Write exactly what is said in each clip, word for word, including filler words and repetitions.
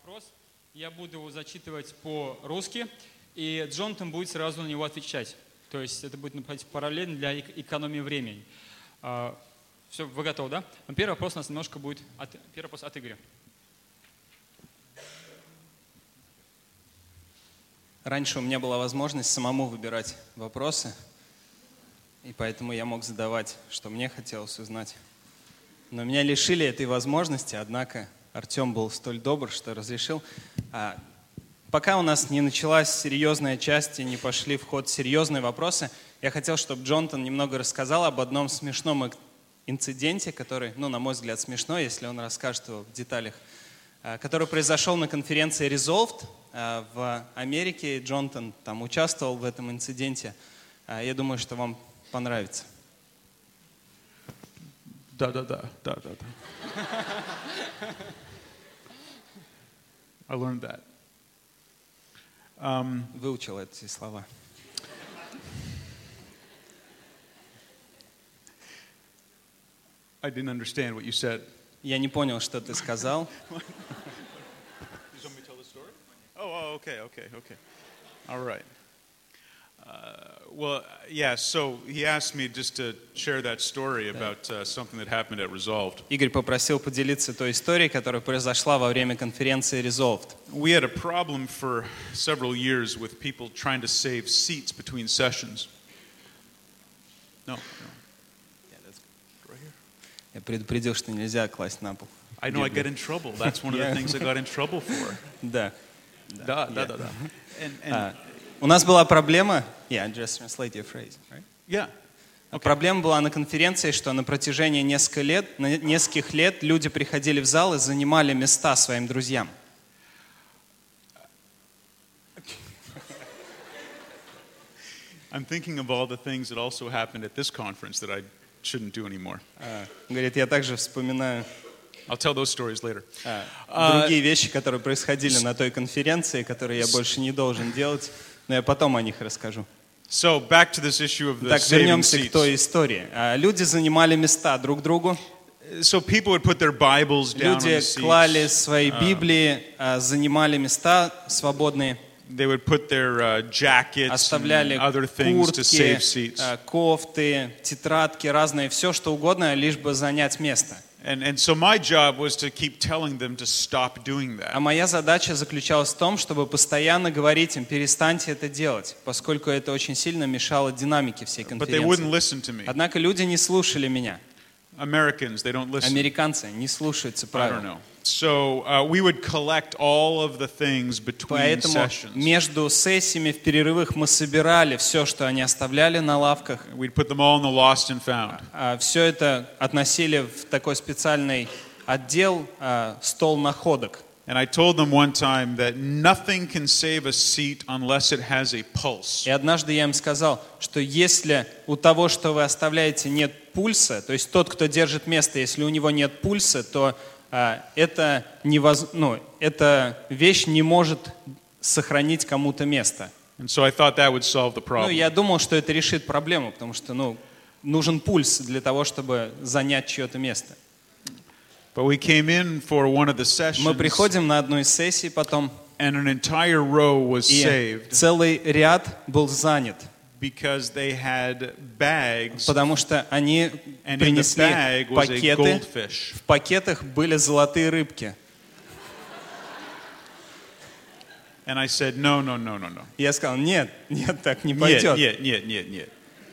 вопрос. Я буду его зачитывать по-русски, и Джонатан будет сразу на него отвечать. То есть это будет параллельно для экономии времени. Все, вы готовы, да? Первый вопрос у нас немножко будет от, первый вопрос от Игоря. Раньше у меня была возможность самому выбирать вопросы, и поэтому я мог задавать, что мне хотелось узнать. Но меня лишили этой возможности, однако Артем был столь добр, что разрешил. А, пока у нас не началась серьезная часть и не пошли в ход серьезные вопросы, я хотел, чтобы Джонатан немного рассказал об одном смешном инциденте, который, ну, на мой взгляд, смешной, если он расскажет его в деталях, а, который произошел на конференции Resolved а, в Америке. Джонатан там участвовал в этом инциденте. А, я думаю, что вам понравится. Да, да, да, да, да, да. I learned that. Um, Выучил эти слова. I didn't understand what you said. Я не понял, что ты сказал. You want me to tell the story? Oh, oh, okay, okay, okay. All right. Uh, well, yeah, so he asked me just to share that story about uh, something that happened at Resolved. Игорь попросил поделиться той историей, которая произошла во время конференции Resolved. We had a problem for several years with people trying to save seats between sessions. No, no. Yeah, that's right here. Я предупредил, что нельзя класть на пол. I know I get in trouble. That's one of the things I got in trouble for. Да. Да, да, да, да. And, and, У нас была проблема, yeah, just translate your phrase, right? Yeah. Okay. Проблема была на конференции, что на протяжении нескольких лет, на нескольких лет люди приходили в зал и занимали места своим друзьям. I'm thinking of all the things that also happened at this conference that I shouldn't do anymore. Uh, говорит, я также вспоминаю I'll tell those stories later. uh, другие вещи, которые происходили на той конференции, которые я больше не должен делать. Но я потом о них расскажу. So back to this issue of the Так, saving вернемся seats. к той истории. Люди занимали места друг другу. So people would put their Bibles down on the Люди seats. клали свои Библии, занимали места свободные. They would put their uh, jackets Оставляли and other things to save куртки, seats. кофты, тетрадки, разные, все что угодно, лишь бы занять место. And and so my job was to keep telling them to stop doing А that. моя задача заключалась в том, чтобы постоянно говорить им, перестаньте это делать, поскольку это очень сильно мешало динамике всей But they wouldn't конференции. listen to me. Однако люди не слушали меня. Americans, they don't listen. Американцы не слушаются I don't правил. know. So uh, we would collect all of the things between Поэтому sessions. между сессиями в перерывах мы собирали все, что они оставляли на лавках. We'd put them all in the lost and found. А все это относили в такой специальный отдел, а, стол находок. And I told them one time that nothing can save a seat unless it has a pulse. И однажды я им сказал, что если у того, что вы оставляете, нет пульса, то есть тот, кто держит место, если у него нет пульса, то а, это невоз... ну, эта вещь не может сохранить кому-то место. And so I thought that would solve the Ну, problem. я думал, что это решит проблему, потому что ну, нужен пульс для того, чтобы занять чье-то место. But we came in for one of the Мы sessions, приходим на одну из сессий потом, and an entire row was и saved целый ряд был занят, because they had bags, потому что они and in the принесли bag was a пакеты, goldfish. в пакетах были золотые рыбки. And I said, no, no, no, no, no. Я сказал, нет, нет, так не Нет, пойдет. нет, нет, нет, нет.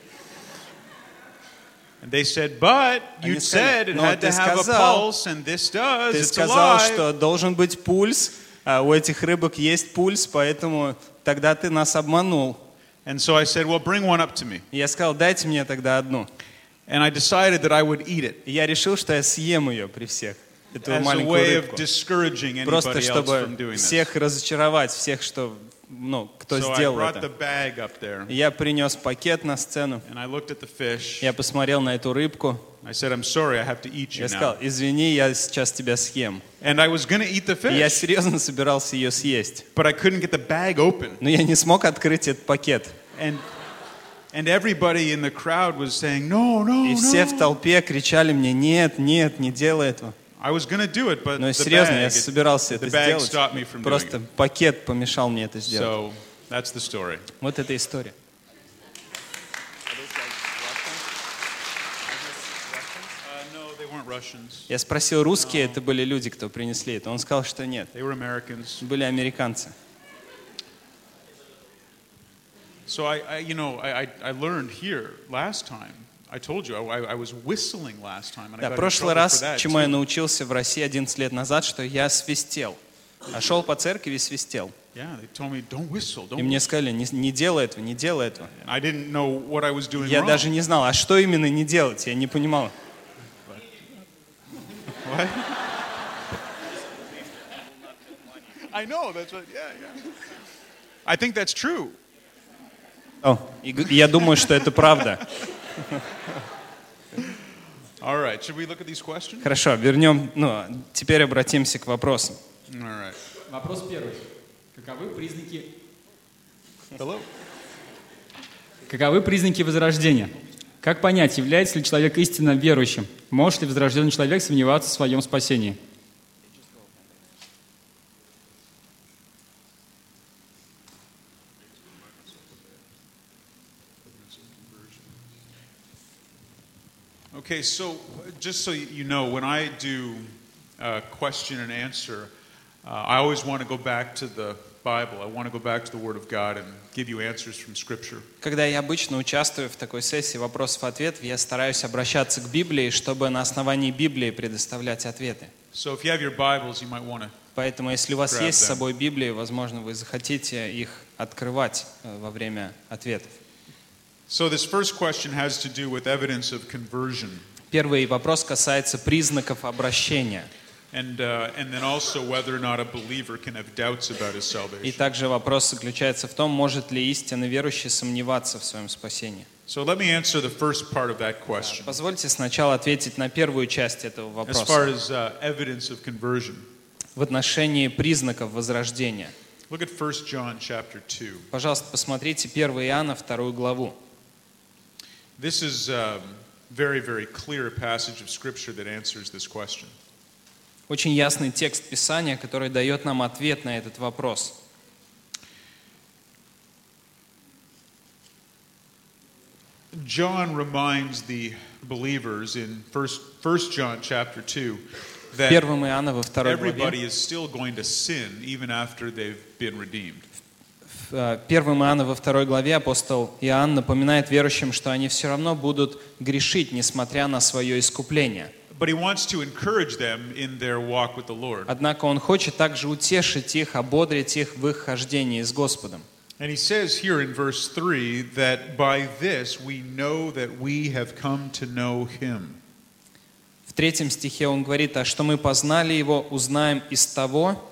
And they said, but you Они said сказали, it «Но had to ты have a сказал, pulse, and this does, Ты it's сказал, alive. что должен быть пульс, а у этих рыбок есть пульс, поэтому тогда ты нас обманул. And so I said, well, bring one up to me. И я сказал, дайте мне тогда одну. And I decided that I would eat it И я решил, что я съем ее при всех, эту as a маленькую way of рыбку. discouraging Просто anybody else чтобы from doing this. всех разочаровать, всех, что, ну, кто So I сделал brought the это. bag up there, И я принес пакет на сцену, and I looked at the fish. я посмотрел на эту рыбку, I said, I'm sorry, I have to eat you я сказал, now. извини, я сейчас тебя съем. And I was going to eat the И я fish, серьезно собирался ее съесть. but I couldn't get the bag open. Но я не смог открыть этот пакет. And and everybody in the crowd was saying, no, no, И все в no. толпе кричали мне, нет, нет, не делай этого. I was gonna do it, but Но the серьезно, bag, я it- собирался это the bag сделать. stopped me from doing Просто it. пакет помешал мне это сделать. So that's the story. Вот эта история. Uh, no, they weren't Russians. Я спросил, русские это были люди, кто принесли это. Он сказал, что нет. They were Americans. Были американцы. So I, I you know, I, I, I learned here last time. I told you I, I was whistling last time, and I Да, got in прошлый trouble раз, for that чему я too. научился в России одиннадцать лет назад, что я свистел. А шел по церкви и свистел. Yeah, they told me don't whistle, don't И мне whistle. сказали, не, не делай этого, не делай этого. I didn't know what I was doing Я wrong. даже не знал, а что именно не делать, я не понимал. What? I know, that's what, yeah, yeah. I think that's true. О, и г- я думаю, что это правда. All right, should we look at these questions? Хорошо, вернем, ну, теперь обратимся к вопросам. All right. Вопрос первый. Каковы признаки, Hello. каковы признаки возрождения? Как понять, является ли человек истинно верующим? Может ли возрожденный человек сомневаться в своем спасении? Okay, so uh, just so you know, when I do uh, question and answer, uh, I always want to go back to the Bible. I want to go back to the Word of God and give you answers from Scripture. Когда я обычно участвую в такой сессии вопросов-ответов, я стараюсь обращаться к Библии, чтобы на основании Библии предоставлять ответы. So if you have your Bibles, you might want to. Поэтому, если у вас Grab есть с them. собой Библии, возможно, вы захотите их открывать э, во время ответов. So this first question has to do with evidence of conversion, Первый вопрос касается признаков обращения. and uh, and then also whether or not a believer can have doubts about his И salvation. также вопрос заключается в том, может ли истинно верующий сомневаться в своем спасении. So let me answer the first part of that question. Позвольте сначала ответить на первую часть этого As вопроса. far as uh, evidence of conversion, В отношении признаков возрождения. look at First John chapter two. Пожалуйста, посмотрите первое Иоанна, вторую главу. This is a very, very clear passage of Scripture that answers this question. Очень ясный текст Писания, который дает нам ответ на этот вопрос. John reminds the believers in First First John chapter two В that первом Иоанна, во второй everybody главе, is still going to sin even after they've been redeemed. в э, первом Иоанна, во второй главе апостол Иоанн напоминает верующим, что они все равно будут грешить, несмотря на свое искупление. But he wants to encourage them in their walk with the Lord. Однако он хочет также утешить их, ободрить их в их хождении с Господом. And he says here in verse three that by this we know that we have come to know him. В третьем стихе он говорит, а что мы познали его, узнаем из того,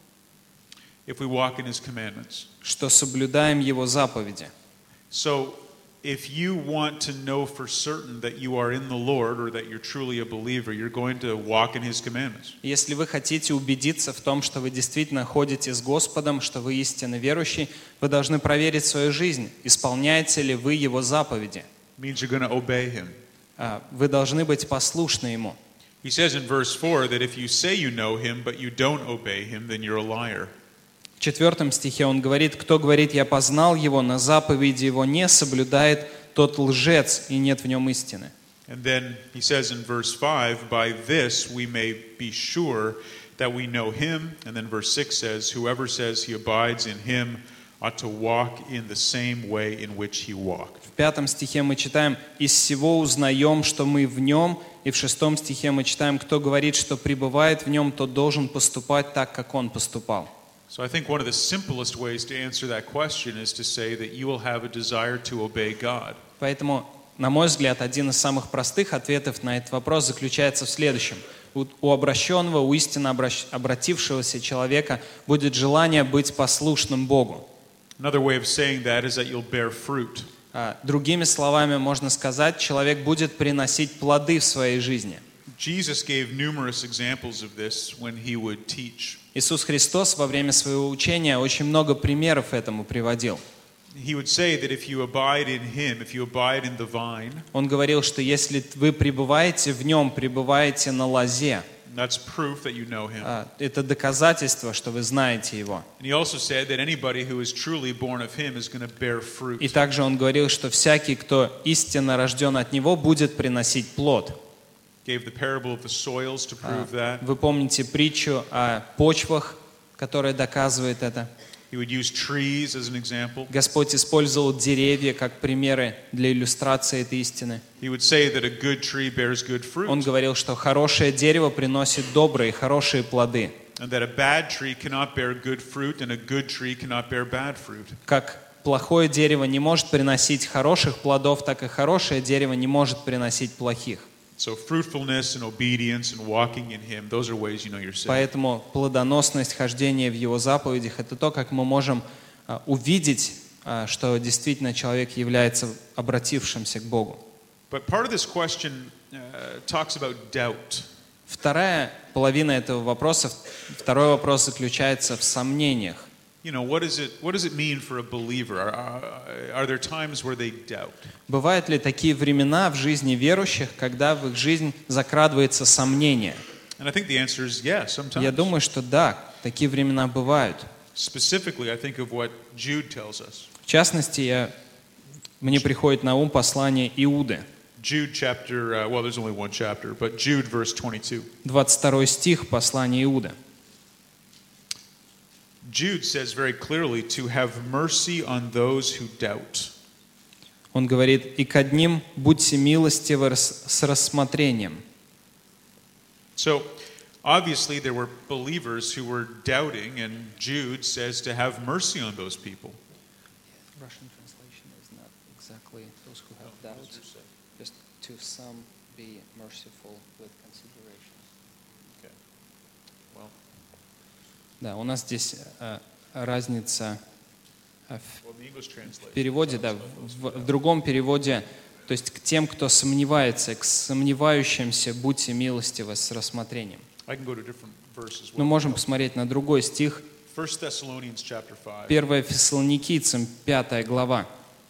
If we walk in his commandments. что соблюдаем его заповеди. So if you want to know for certain that you are in the Lord or that you're truly a believer, you're going to walk in his commandments. Если вы хотите убедиться в том, что вы действительно ходите с Господом, что вы истинно верующий, вы должны проверить свою жизнь, исполняете ли вы его заповеди. It means you're going to obey him. А, Вы должны быть послушны ему. He says in verse four that if you say you know him but you don't obey him, then you're a liar. В четвертом стихе он говорит, кто говорит, я познал его, но заповеди его не соблюдает, тот лжец, и нет в нем истины. And then he says in verse five, by this we may be sure that we know him. And then verse six says, whoever says he abides in him ought to walk in the same way in which he walked. В пятом стихе мы читаем, из всего узнаем, что мы в нем, и в шестом стихе мы читаем, кто говорит, что пребывает в нем, тот должен поступать так, как он поступал. So I think one of the simplest ways to answer that question is to say that you will have a desire to obey God. Поэтому, на мой взгляд, один из самых простых ответов на этот вопрос заключается в следующем. У, у обращенного, у истинно обращ- обратившегося человека будет желание быть послушным Богу. Another way of saying that is that you'll bear fruit. А, другими словами, можно сказать, человек будет приносить плоды в своей жизни. Jesus gave numerous examples of this when he would teach. Иисус Христос во время своего учения очень много примеров этому приводил. He would say that if you abide in him, if you abide in the vine, Он говорил, что если вы пребываете в нем, пребываете на лозе, That's proof that you know him. А, Это доказательство, что вы знаете Его. And he also said that anybody who is truly born of him is going to bear fruit. И также Он говорил, что всякий, кто истинно рожден от Него, будет приносить плод. Gave the parable of the soils to prove that. Вы помните притчу о почвах, которая доказывает это? He would use trees as an example. Господь использовал деревья как примеры для иллюстрации этой истины. He would say that a good tree bears good fruit. Он говорил, что хорошее дерево приносит добрые, хорошие плоды. And that a bad tree cannot bear good fruit, and a good tree cannot bear bad fruit. Как плохое дерево не может приносить хороших плодов, так и хорошее дерево не может приносить плохих. So fruitfulness and obedience and walking in him, those are ways you know you're saved. Поэтому плодоносность, хождение в Его заповедях – это то, как мы можем а, увидеть, а, что действительно человек является обратившимся к Богу. But part of this question uh, talks about doubt. Вторая половина этого вопроса, второй вопрос заключается в сомнениях. You know, what is it? What does it mean for a believer? Are, are, are there times where they doubt? Бывают ли такие времена в жизни верующих, когда в их жизнь закрадывается сомнение? And I think the answer is yes, sometimes. Я думаю, что да, такие времена бывают. Specifically, I think of what Jude tells us. В частности, я, мне приходит на ум послание Иуды, Jude chapter, uh, well, there's only one chapter, but Jude verse twenty-two. двадцать второй стих послания Иуды. Jude says very clearly to have mercy on those who doubt. Он говорит: «И к одним будьте милостивы с рассмотрением». So, obviously, there were believers who were doubting, and Jude says to have mercy on those people. Russian translation is not exactly those who have doubts, just to some be merciful with consideration. Okay. Well, Да, у нас здесь э, разница э, в well, the English translation. переводе, да, в, в другом переводе, то есть к тем, кто сомневается, к сомневающимся будьте милостивы с рассмотрением. I can go to different verses. Мы можем посмотреть на другой стих, First Thessalonians chapter five. первое Фессалоникийцам, пятая глава.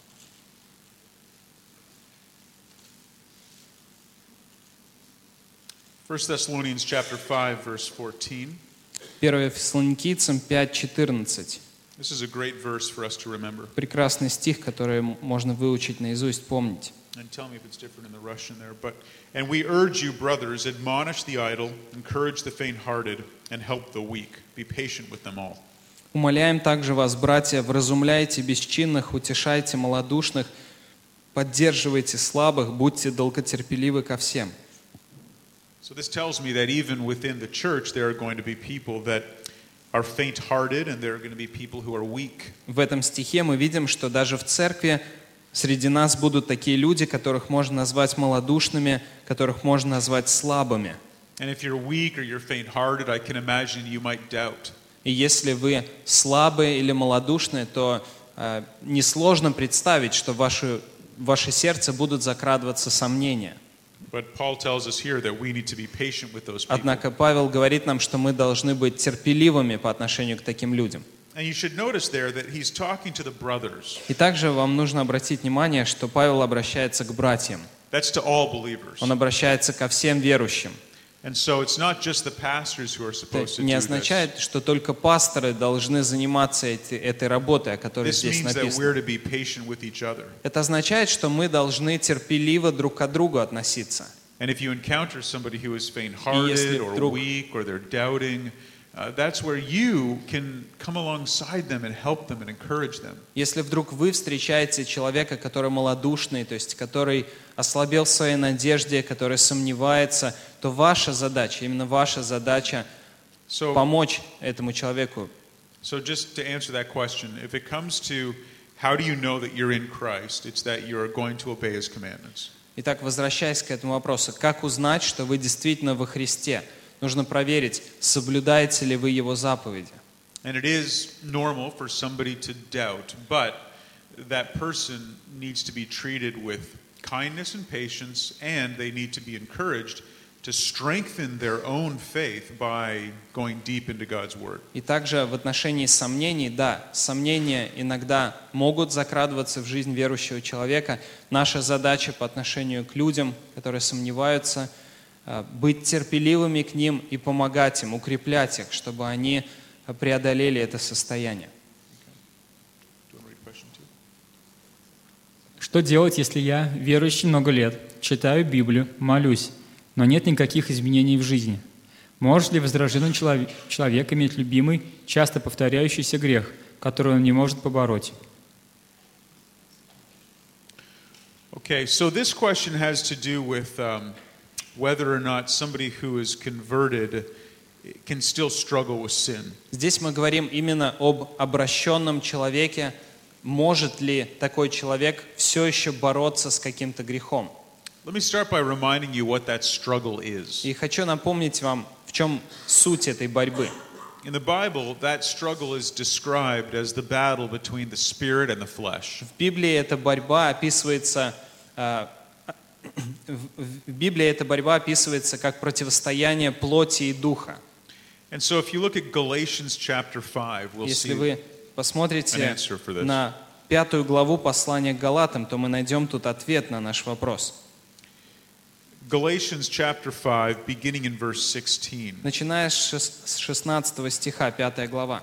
First Thessalonians chapter five, verse fourteen. первое Фессалоникийцам пять четырнадцать. This is a great verse for us to remember. Прекрасный стих, который можно выучить наизусть, помнить. And tell me if it's different in the Russian there. But and we urge you, brothers, admonish the idle, encourage the faint-hearted, and help the weak. Be patient with them all. Умоляем также вас, братья, вразумляйте бесчинных, утешайте малодушных, поддерживайте слабых, будьте долготерпеливы ко всем. So this tells me that even within the church, there are going to be people that are faint-hearted, and there are going to be people who are weak. В этом стихе мы видим, что даже в церкви среди нас будут такие люди, которых можно назвать малодушными, которых можно назвать слабыми. And if you're weak or you're faint-hearted, I can imagine you might doubt. И если вы слабые или малодушные, то э, несложно представить, что в ваше, в ваше сердце будут закрадываться сомнения. But Paul tells us here that we need to be patient with those people. Однако Павел говорит нам, что мы должны быть терпеливыми по отношению к таким людям. And you should notice there that he's talking to the brothers. И также вам нужно обратить внимание, что Павел обращается к братьям. That's to all believers. Он обращается ко всем верующим. And so it's not just the pastors who are Это supposed to не do this. означает, что только пасторы должны заниматься эти, этой работой, о которой This здесь means that написано. we're to be patient with each other. Это означает, что мы должны терпеливо друг к другу относиться. And if you encounter somebody who is faint-hearted or вдруг- weak or they're doubting, uh, that's where you can come alongside them and help them and encourage them. Если вдруг вы встречаете человека, который малодушный, то есть который ослабел в своей надежде, который сомневается, то ваша задача, именно ваша задача So, помочь этому человеку. so just to answer that question, if it comes to how do you know that you're in Christ, it's that you are going to obey His commandments. Итак, возвращаясь к этому вопросу, как узнать, что вы действительно во Христе? Нужно проверить, соблюдаете ли вы Его заповеди. And it is normal for somebody to doubt, but that person needs to be treated with kindness and patience, and they need to be encouraged to strengthen their own faith by going deep into God's Word. И также в отношении сомнений, да, сомнения иногда могут закрадываться в жизнь верующего человека. Наша задача по отношению к людям, которые сомневаются, быть терпеливыми к ним и помогать им, укреплять их, чтобы они преодолели это состояние. Что делать, если я верующий много лет, читаю Библию, молюсь, но нет никаких изменений в жизни? Может ли возрожденный человек, человек иметь любимый, часто повторяющийся грех, который он не может побороть? Okay, so this question has to do with um, whether or not somebody who is converted can still struggle with sin. Здесь мы говорим именно об обращенном человеке. Может ли такой человек все еще бороться с каким-то грехом? Let me start by reminding you what that struggle is. И хочу напомнить вам, в чем суть этой борьбы. In the Bible, that struggle is described as the battle between the spirit and the flesh. В Библии эта борьба описывается, э, в Библии эта борьба описывается как противостояние плоти и духа. And so if you look at Galatians chapter five, we'll Если see вы посмотрите an answer for this. на пятую главу послания к Галатам, то мы найдем тут ответ на наш вопрос. Galatians chapter five, beginning in verse sixteen. Начиная с шестнадцатого стиха, пятая глава.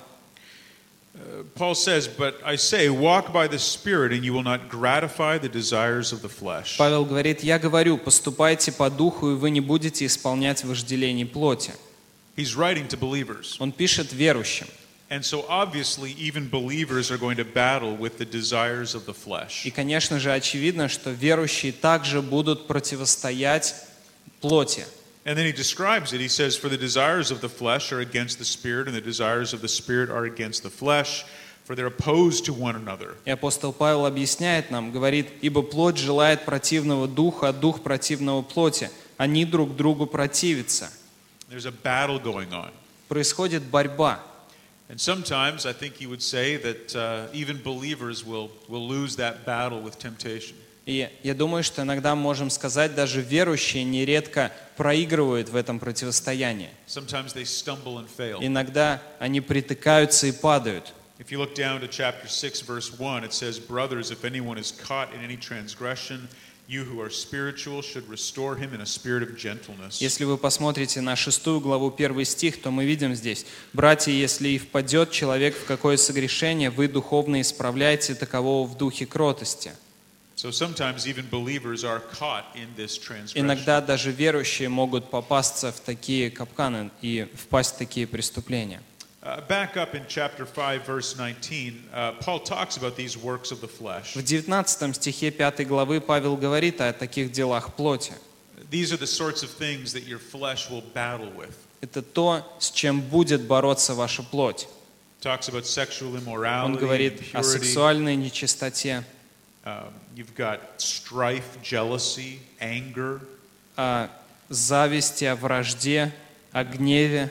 Uh, Paul says, "But I say, walk by the Spirit, and you will not gratify the desires of the flesh." Павел говорит: «Я говорю, поступайте по духу, и вы не будете исполнять вожделений плоти». He's writing to believers. Он пишет верующим. And so obviously even believers are going to battle with the desires of the И, flesh. конечно же, очевидно, что верующие также будут противостоять плоти. And then he describes it. He says, "For the desires of the flesh are against the Spirit, and the desires of the Spirit are against the flesh, for they're opposed to one another." И апостол Павел объясняет нам, говорит: «Ибо плоть желает противного духа, а дух противного плоти. Они друг другу противятся». There's a battle going on. Происходит борьба. And sometimes I think he would say that uh, even believers will, will lose that battle with temptation. И я думаю, что иногда можем сказать, даже верующие нередко проигрывают в этом противостоянии. Sometimes they stumble and fail. Иногда они притыкаются и падают. If you look down to chapter six, verse one, it says, "Brothers, if anyone is caught in any transgression, you who are spiritual should restore him in a spirit of gentleness." Если вы посмотрите на шестую главу, первый стих, то мы видим здесь: «Братья, если и впадет человек в какое согрешение, вы духовно исправляйте такового в духе кротости». So sometimes even believers are caught in this transgression. Иногда даже верующие могут попасться в такие капканы и впасть в такие преступления. Uh, back up in chapter five, verse nineteen, uh, Paul talks about these works of the flesh. В девятнадцатом стихе пятой главы Павел говорит о таких делах плоти. These are the sorts of things that your flesh will battle with. Это то, с чем будет бороться ваша плоть. Talks about sexual Он immorality, говорит о impurity. сексуальной нечистоте, Um, you've got strife, jealousy, anger, о зависти, о вражде, о гневе.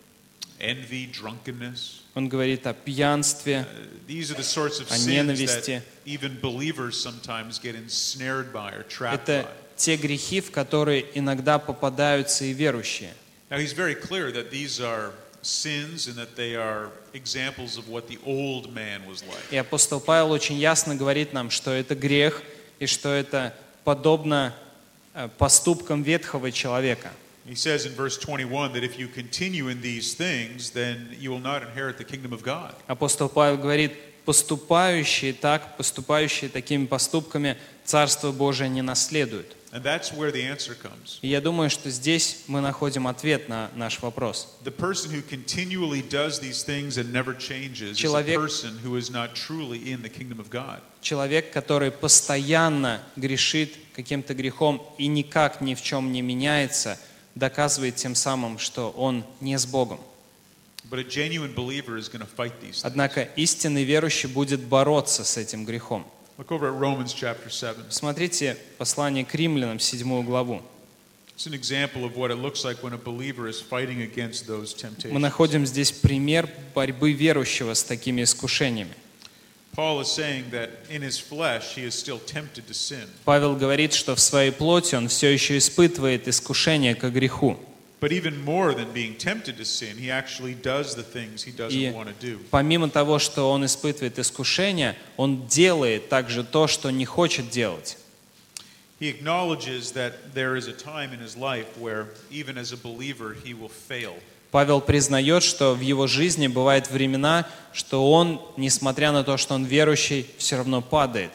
envy, drunkenness. Он говорит о пьянстве, Uh, these are the sorts of о sins ненависти. that even believers sometimes get ensnared by or trapped Это by. те грехи, в которые иногда попадаются и верующие. Now he's very clear that these are sins and that they are examples of what the old man was like. И апостол Павел очень ясно говорит нам, что это грех и что это подобно э, поступкам ветхого человека. He says in verse twenty-one that if you continue in these things, then you will not inherit the kingdom of God. Апостол Павел говорит: поступающие так, поступающие такими поступками, Царство Божие не наследуют. And that's where the answer comes. И я думаю, что здесь мы находим ответ на наш вопрос. The person who continually does these things and never changes is a Человек- person who is not truly in the kingdom of God. Человек, который постоянно грешит каким-то грехом и никак ни в чем не меняется, доказывает тем самым, что он не с Богом. But a genuine believer is going to fight these things. Однако истинный верующий будет бороться с этим грехом. Look over at Romans chapter seven. Смотрите послание к римлянам, седьмую главу. It's an example of what it looks like when a believer is fighting against those Мы temptations. находим здесь пример борьбы верующего с такими искушениями. Paul is saying that in his flesh he is still tempted to sin. Павел говорит, что в своей плоти он все еще испытывает искушение к греху. But even more than being tempted to sin, he actually does the things he doesn't И want to do. помимо того, что он испытывает искушение, он делает также то, что не хочет делать. he acknowledges that there is a time in his life where, even as a believer, he will fail. Павел признает, что в его жизни бывают времена, что он, несмотря на то, что он верующий, все равно падает.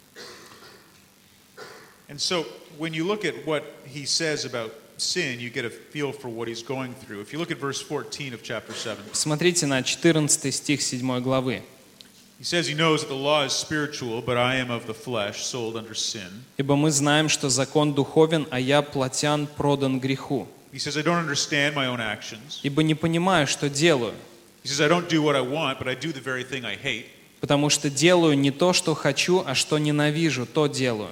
And so, when you look at what he says about sin, you get a feel for what he's going through. If you look at verse fourteen of chapter seven, Смотрите на четырнадцатый стих седьмой главы. he says he knows that the law is spiritual, but I am of the flesh, sold under sin. «Ибо мы знаем, что закон духовен, а я плотян продан греху. He says, I don't understand my own actions. Ибо не понимаю, что делаю, He says, I don't do what I want, but I do the very thing I hate. потому что делаю не то, что хочу, а что ненавижу, то делаю».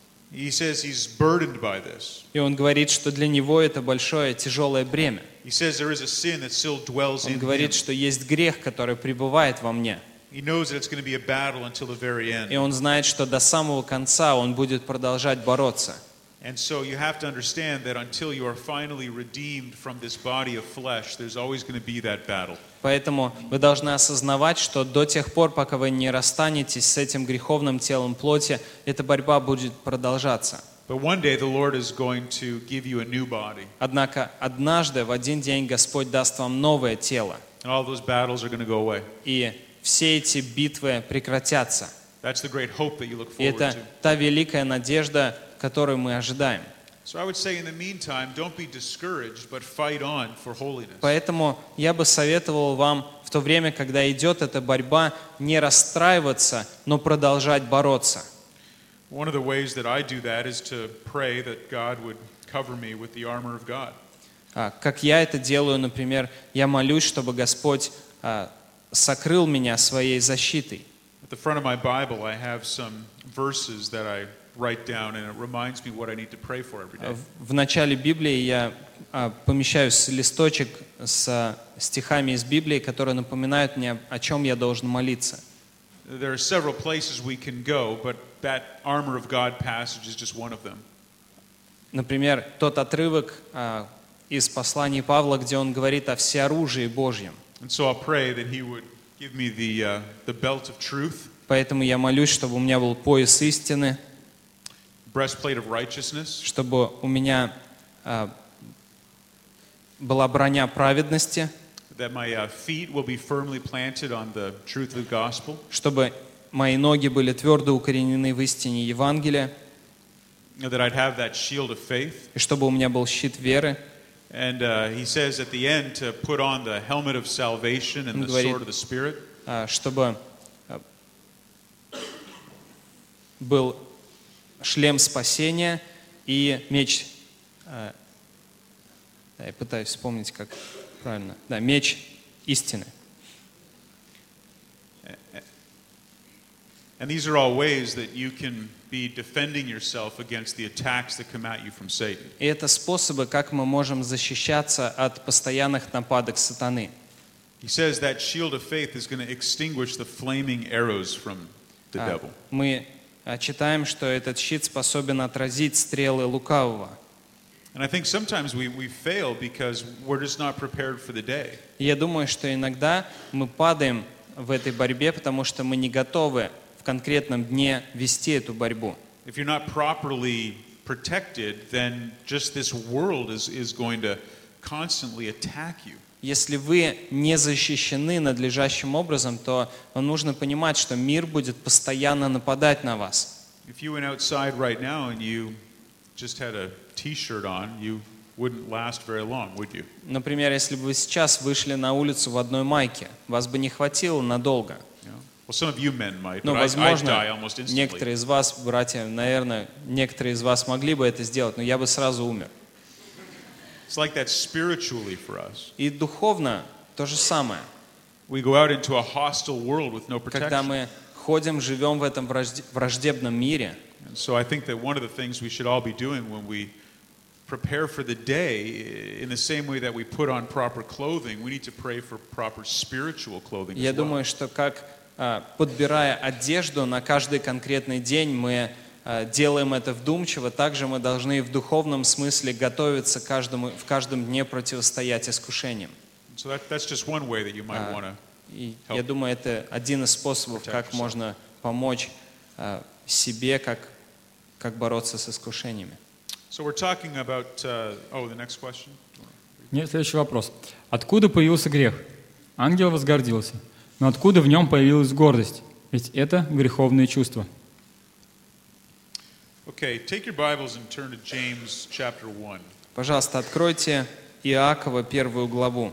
He says he's burdened by this. И он говорит, что для него это большое тяжелое бремя. He says there is a sin that still dwells Он in him. говорит, что есть грех, который пребывает во мне. He knows that it's going to be a battle until the very И end. он знает, что до самого конца он будет продолжать бороться. And so you have to understand that until you are finally redeemed from this body of flesh, there's always going to be that battle. Поэтому вы должны осознавать, что до тех пор, пока вы не расстанетесь с этим греховным телом плоти, эта борьба будет продолжаться. But one day the Lord is going to give you a new body. Однако однажды, в один день, Господь даст вам новое тело, And all those battles are going to go away. и все эти битвы прекратятся. That's the great hope that you look И forward это to. та великая надежда, которую мы ожидаем. So I would say in the meantime, don't be discouraged, but fight on for holiness. Поэтому я бы советовал вам в то время, когда идет эта борьба, не расстраиваться, но продолжать бороться. One of the ways that I do that is to pray that God would cover me with the armor of God. А, Как я это делаю, например, я молюсь, чтобы Господь а, сокрыл меня своей защитой. At the front of my Bible, I have some verses that I write down, and it reminds me what I need to pray for every day. В в начале Библии я а, помещаю с- листочек с а, стихами из Библии, которые напоминают мне, о чем я должен молиться. There are several places we can go, but that armor of God passage is just one of them. Например, тот отрывок а, из посланий Павла, где он говорит о всеоружии Божьем. And so I'll pray that He would give me the, uh, the belt of truth, Поэтому я молюсь, чтобы у меня был пояс истины, breastplate of righteousness, чтобы у меня а, была броня праведности, that my uh, feet will be firmly planted on the truth of the gospel, чтобы мои ноги были твердо укоренены в истине Евангелия, that I'd have that shield of faith. и чтобы у меня был щит веры. And uh, he says at the end to put on the helmet of salvation and Он the говорит, sword of the Spirit. а, чтобы а, был шлем спасения и меч. а, да, я пытаюсь вспомнить, как правильно. Да, меч истины. And these are all ways that you can be defending yourself against the attacks that come at you from Satan. И это способы, как мы можем защищаться от постоянных нападок сатаны. He says that shield of faith is going to extinguish the flaming arrows from the А, devil. Мы а, читаем, что этот щит способен отразить стрелы лукавого. And I think sometimes we, we fail because we're just not prepared for the day. И я думаю, что иногда мы падаем в этой борьбе, потому что мы не готовы в конкретном дне вести эту борьбу. If you're not properly protected, then just this world is, is going to constantly attack you. Если вы не защищены надлежащим образом, то вам нужно понимать, что мир будет постоянно нападать на вас. If you went outside right now and you just had a t-shirt on, you wouldn't last very long, would you? Например, если бы вы сейчас вышли на улицу в одной майке, вас бы не хватило надолго. You know? Well, some of you men might, Ну, but I, I'd die возможно, almost instantly. некоторые из вас, братья, наверное, некоторые из вас могли бы это сделать, но я бы сразу умер. It's like that spiritually for us. И духовно то же самое. We go out into a hostile world with no Когда protection. мы ходим, живем в этом вражде- враждебном мире, And so I think that one of the things we should all be doing when we prepare for the day, in the same way that we put on proper clothing, we need to pray for proper spiritual clothing я as well. думаю, что как а, подбирая одежду на каждый конкретный день, мы а, делаем это вдумчиво, также мы должны в духовном смысле готовиться каждому, в каждом дне противостоять искушениям. So that, that's just one way that you might А, want to. И я думаю, это один из способов, как можно помочь а, себе, как как бороться с искушениями. So we're talking about, uh, oh, the next question. Нет, следующий вопрос. Откуда появился грех? Ангел возгордился. Но откуда в нем появилась гордость? Ведь это греховные чувства. Okay, take your Bibles and turn to James chapter one. Пожалуйста, откройте Иакова первую главу.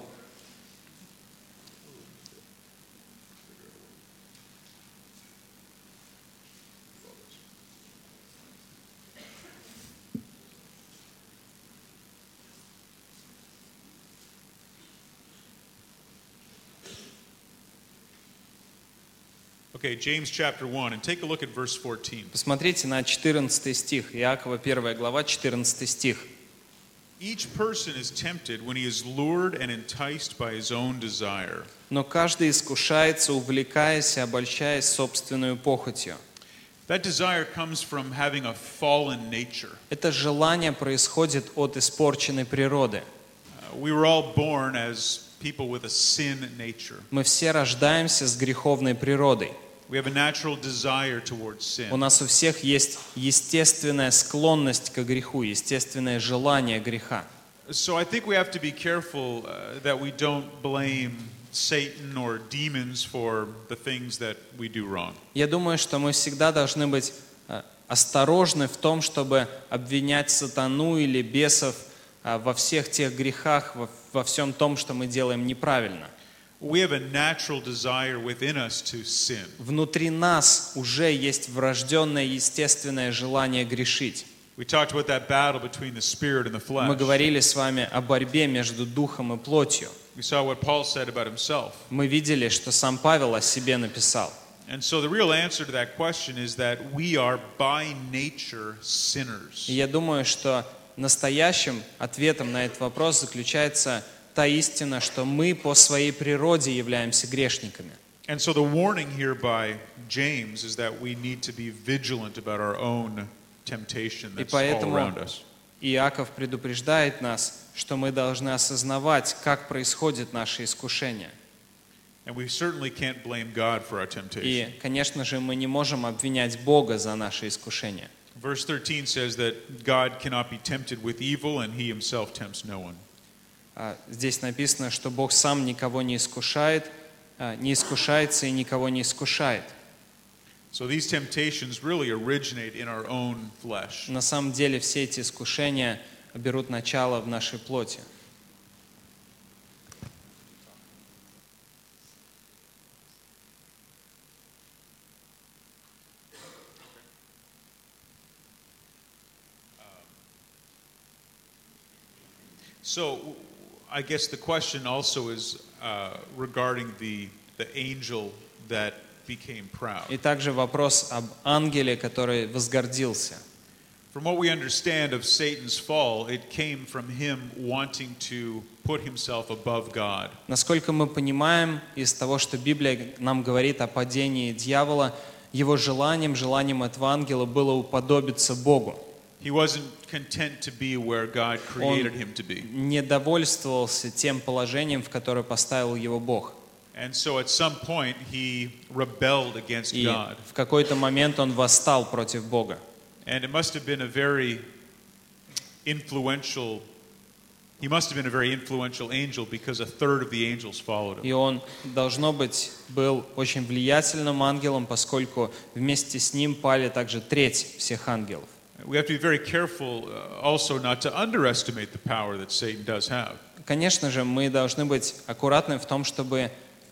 Okay, James chapter one, and take a look at verse fourteen. Посмотрите на четырнадцатый стих. Иакова первая глава, четырнадцатый стих. Each person is tempted when he is lured and enticed by his own desire. Но каждый искушается, увлекаясь и обольщаясь собственную похотью. That desire comes from having a fallen nature. Это желание происходит от испорченной природы. Uh, we were all born as people with a sin nature. Мы все рождаемся с греховной природой. We have a natural desire towards У sin. нас у всех есть естественная склонность к греху, естественное желание греха. So I think we have to be careful uh, that we don't blame Satan or demons for the things that we do wrong. Я думаю, что мы всегда должны быть э, осторожны в том, чтобы обвинять сатану или бесов э, во всех тех грехах, во, во всем том, что мы делаем неправильно. We have a natural desire within us to sin. Внутри нас уже есть врожденное естественное желание грешить. We talked about that battle between the spirit and the flesh. Мы говорили с вами о борьбе между духом и плотью. We saw what Paul said about himself. Мы видели, что сам Павел о себе написал. And so the real answer to that question is that we are by nature sinners. И я думаю, что настоящим ответом на этот вопрос заключается та истина, что мы по своей природе являемся грешниками. And so the warning here by James is that we need to be vigilant about our own temptation И that's all поэтому around us. Иаков предупреждает нас, что мы должны осознавать, как происходит наше искушение. And we certainly can't blame God for our temptation. И, конечно же, мы не можем обвинять Бога за наше искушение. Verse thirteen says that God cannot be tempted with evil and he himself tempts no one. А, Здесь написано, что Бог сам никого не искушает, а, не искушается и никого не искушает. So these temptations really originate in our own flesh. На самом деле все эти искушения берут начало в нашей плоти. So I guess the question also is uh, regarding the, the angel that became proud. И также вопрос об ангеле, который возгордился. From what we understand of Satan's fall, it came from him wanting to put himself above God. Насколько мы понимаем из того, что Библия нам говорит о падении дьявола, его желанием, желанием этого ангела было уподобиться Богу. He wasn't content to be where God created him to be. Он не довольствовался тем положением, в которое поставил его Бог. And so at some point he rebelled against И God. в какой-то момент он восстал против Бога. And it must have been a very influential, he must have been a very influential angel because a third of the angels followed him. И он, должно быть, был очень влиятельным ангелом, поскольку вместе с ним пали также треть всех ангелов. We have to be very careful uh, also not to underestimate the power that Satan does have. Конечно же, мы должны быть аккуратны в том, чтобы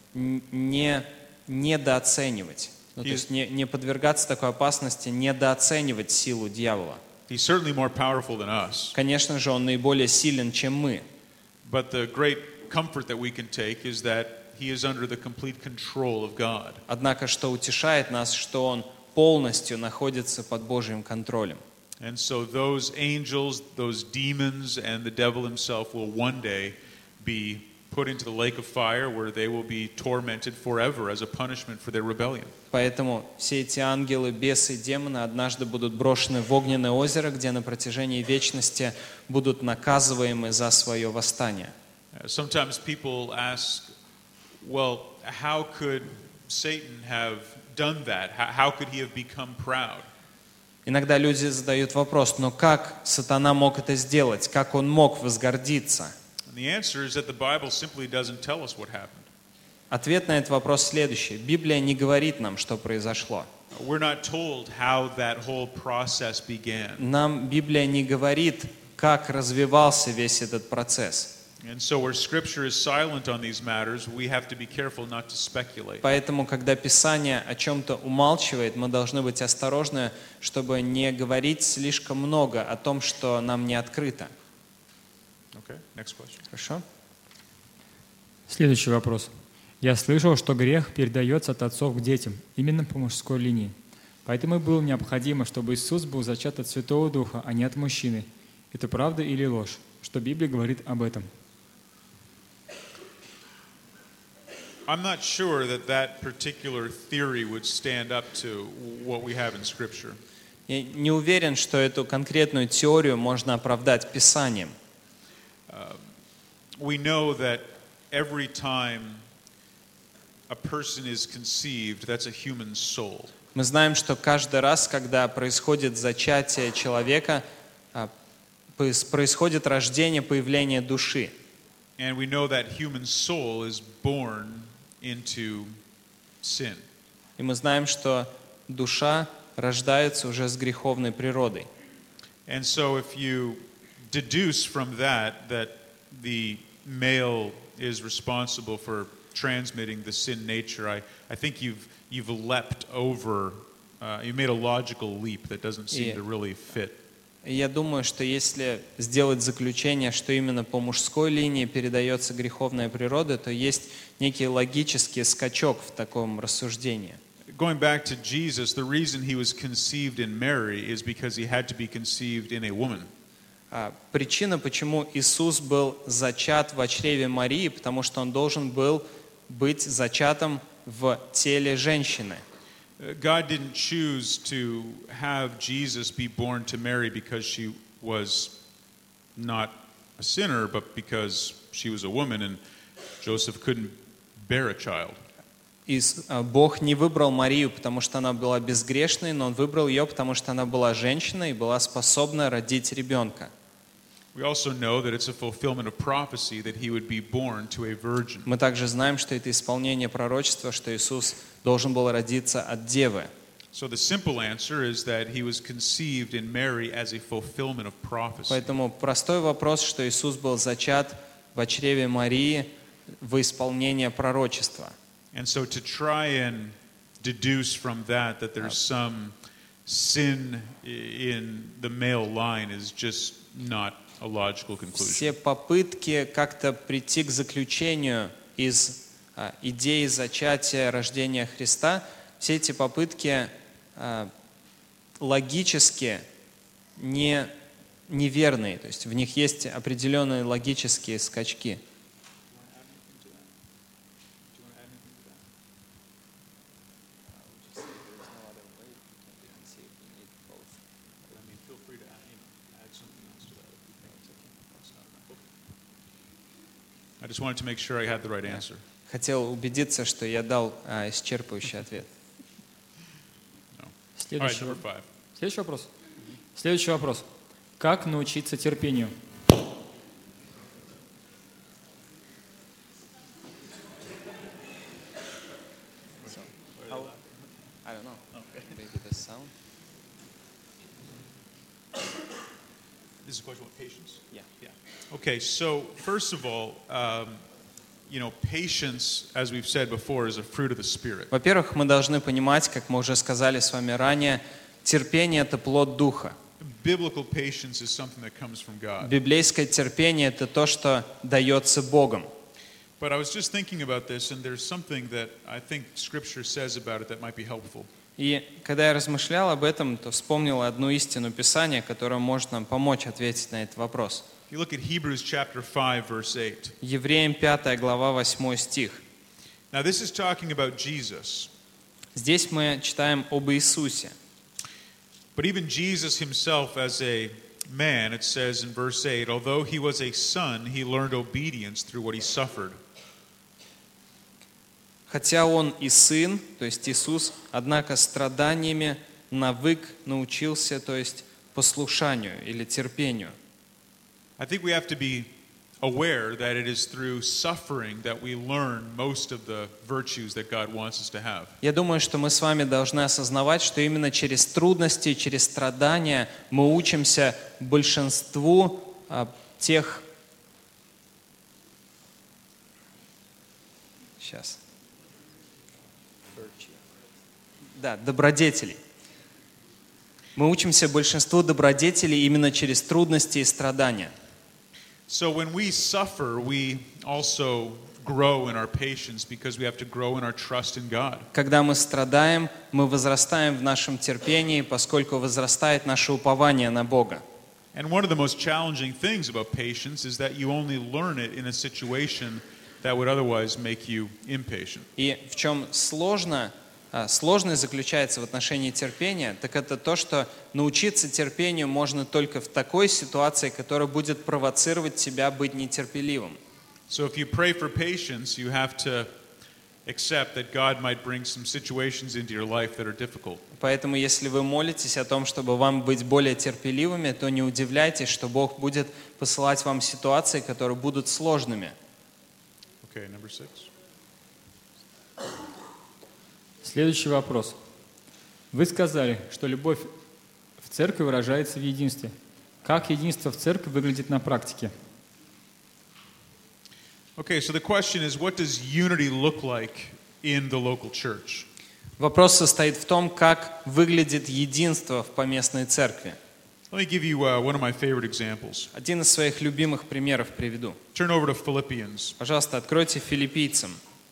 не недооценивать, ну, то есть не, не подвергаться такой опасности, недооценивать силу дьявола. He's certainly more powerful than us. Конечно же, он наиболее силен, чем мы. But the great comfort that we can take is that he is under the complete control of God. Однако, что утешает нас, что он полностью находится под Божьим контролем. And so those angels, those demons, and the devil himself will one day be put into the lake of fire where they will be tormented forever as a punishment for their rebellion. Поэтому все эти ангелы, бесы и демоны однажды будут брошены в огненное озеро, где на протяжении вечности будут наказываемы за свое восстание. Uh, Sometimes people ask, well, how could Satan have done that? How how could he have become proud? Иногда люди задают вопрос, но как сатана мог это сделать? Как он мог возгордиться? And the answer is that the Bible simply doesn't tell us what happened. Ответ на этот вопрос следующий. Библия не говорит нам, что произошло. We're not told how that whole process began. Нам Библия не говорит, как развивался весь этот процесс. And so where Scripture is silent on these matters, we have to be careful not to speculate. Поэтому, когда Писание о чем-то умалчивает, мы должны быть осторожны, чтобы не говорить слишком много о том, что нам не открыто. Okay, next question. Хорошо? Следующий вопрос. Я слышал, что грех передается от отцов к детям, именно по мужской линии. Поэтому и было необходимо, чтобы Иисус был зачат от Святого Духа, а не от мужчины. Это правда или ложь? Что Библия говорит об этом? I'm not sure that that particular theory would stand up to what we have in Scripture. Я не уверен, что эту конкретную теорию можно оправдать Писанием. We know that every time a person is conceived, that's a human soul. Мы знаем, что каждый раз, когда происходит зачатие человека, а, поис- происходит рождение, появление души. And we know that human soul is born into sin. И мы знаем, что душа рождается уже с греховной природой. And so if you deduce from that that the male is responsible for transmitting the sin nature, I, I think you've, you've leapt over, uh, you made a logical leap that doesn't seem Yeah. to really fit. И я думаю, что если сделать заключение, что именно по мужской линии передается греховная природа, то есть некий логический скачок в таком рассуждении. Going back to Jesus, the reason he was conceived in Mary is because he had to be conceived in a woman. А, Причина, почему Иисус был зачат в чреве Марии, потому что он должен был быть зачатым в теле женщины. Uh, God didn't choose to have Jesus be born to Mary because she was not a sinner, but because she was a woman and Joseph couldn't bear a child. И с- а, Бог не выбрал Марию, потому что она была безгрешной, но Он выбрал ее, потому что она была женщиной и была способна родить ребенка. We also know that it's a fulfillment of prophecy that he would be born to a virgin. Мы также знаем, что это исполнение пророчества, что Иисус должен был родиться от Девы. So the simple answer is that he was conceived in Mary as a fulfillment of prophecy. Поэтому простой вопрос, что Иисус был зачат в чреве Марии в исполнение пророчества. And so to try and deduce from that that there's some sin i- in the male line is just not a logical conclusion. Все попытки как-то прийти к заключению из а, идеи зачатия рождения Христа, все эти попытки а, логически не, неверные, то есть в них есть определенные логические скачки. I just wanted to make sure I had the right answer. Хотел убедиться, что я дал а, исчерпывающий ответ. All right, Следующий, number воп- five. Следующий вопрос. Следующий вопрос. Как научиться терпению? I don't know. Maybe the sound. This is a question about patience? Yeah. Yeah. Okay, so first of all, um, you know, patience, as we've said before, is a fruit of the Spirit. Во-первых, мы должны понимать, как мы уже сказали с вами ранее, терпение – это плод Духа. Biblical patience is something that comes from God. Библейское терпение – это то, что дается Богом. But I was just thinking about this, and there's something that I think Scripture says about it that might be helpful. И когда я размышлял об этом, то вспомнил одну истину Писания, которая может нам помочь ответить на этот вопрос. If you look at Hebrews chapter five, verse eight. Евреям пятая глава, восьмой стих. Now, this is talking about Jesus. Здесь мы читаем об Иисусе. But even Jesus himself, as a man, it says in verse eight, although he was a son, he learned obedience through what he suffered. Хотя Он и Сын, то есть Иисус, однако страданиями навык, научился, то есть послушанию или терпению. I think we have to be aware that it is through suffering that we learn most of the virtues that God wants us to have. Я думаю, что мы с вами должны осознавать, что именно через трудности, через страдания мы учимся большинству а, тех... Сейчас. Да, добродетелей. Мы учимся большинству добродетелей именно через трудности и страдания. So when we suffer, we also grow in our patience because we have to grow in our trust in God. Когда мы страдаем, мы возрастаем в нашем терпении, поскольку возрастает наше упование на Бога. And one of the most challenging things about patience is that you only learn it in a situation that would otherwise make you impatient. И в чем сложно, а, сложность заключается в отношении терпения, так это то, что научиться терпению можно только в такой ситуации, которая будет провоцировать тебя быть нетерпеливым. So if you pray for patience, you have to accept that God might bring some situations into your life that are difficult. Поэтому, если вы молитесь о том, чтобы вам быть более терпеливыми, то не удивляйтесь, что Бог будет посылать вам ситуации, которые будут сложными. Okay, number six. Следующий вопрос. Вы сказали, что любовь в церкви выражается в единстве. Как единство в церкви выглядит на практике? Okay, so the question is, what does unity look like in the local church? Вопрос состоит в том, как выглядит единство в поместной церкви. Let me give you uh, one of my favorite examples. Один из своих любимых примеров приведу. Turn over to Philippians. Пожалуйста, откройте Филиппийцам.